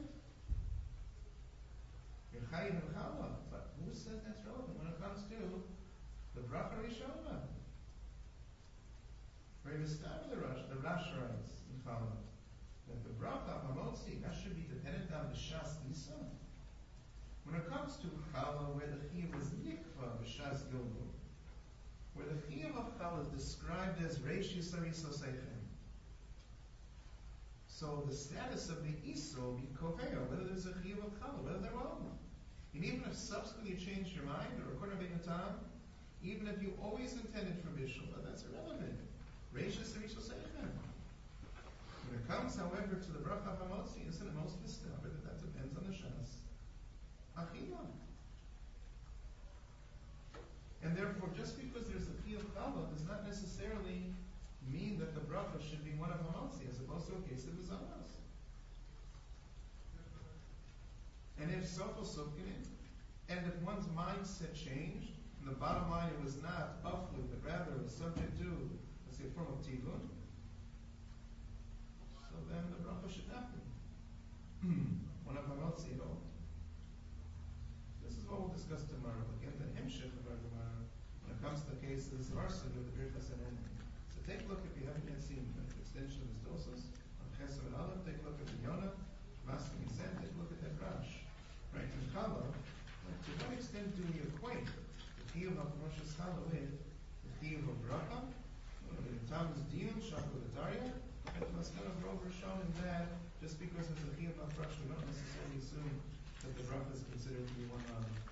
You're Chayiv and Chala. But who says that's relevant when it comes to the Bracha Rishona? Very Mistab the Rash, the Rash writes in Chala that the Bracha Hamotzi, that should be dependent on the Shas Isa. When it comes to Chala, where the Chiyuv is Nikva, the Shas Gilgul, where the Chiyuv of Chala is described as Reish Yisari Soseichen. So the status of the Isa will be Koveya, whether there's a Chiyuv of Chala, whether there won't. And even if subsequently you change your mind, or according to Tam, even if you always intended for Bishul, that's irrelevant. Reish Yisari Soseichen. When it comes, however, to the Bracha Hamotzi, isn't it most discovered that that depends on the Shas Achila? And therefore, just because there's a Chiyuv Chala does not necessarily being one of Hamotzi as opposed to a case of Bizanos. And if Sofo Sukkin, and if one's mindset changed, and the bottom line it was not Afli, but rather it was subject to, let's say, a form of Tivun, so then the bracha should happen. One of Hamotzi at all. This is what we'll discuss tomorrow. Again, the Himshech of our Gemara, when it comes to cases, Arsa of the Birchas and Enim. So take a look if you haven't yet seen the extension of his dosis on Chesed and Aleph. Take a look at the Yonah, Master Mizan. Take a look at that Rash. Right, in Chala, like, to what extent do we equate the Chiyuv of Rosh Hashanah with the Chiyuv of Bracha? The Thomas Dion, Shakla V'Tarya, and the Maskana of Rover shown in that just because it's a Chiyuv of Bracha, we don't necessarily assume that the Bracha is considered to be one of